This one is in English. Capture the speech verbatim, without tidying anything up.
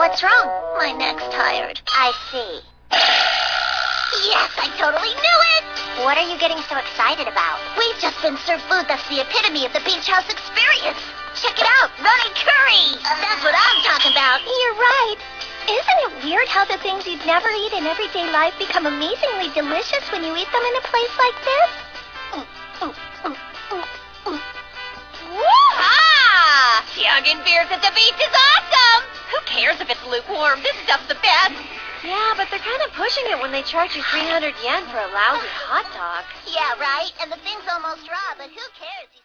What's wrong? My neck's tired. I see. Yes, I totally knew it! What are you getting so excited about? We've just been served food that's the epitome of the beach house experience. Check it out, runny curry! That's what I'm talking about. You're right. Isn't it weird how the things you'd never eat in everyday life become amazingly delicious when you eat them in a place like this? Mm, mm, mm, mm, mm. Woo-ha! Chugging beers at the beach is awesome! Who cares if it's lukewarm? This stuff's the best. Yeah, but they're kind of pushing it when they charge you three hundred yen for a lousy hot dog. Yeah, right? And the thing's almost raw, but who cares?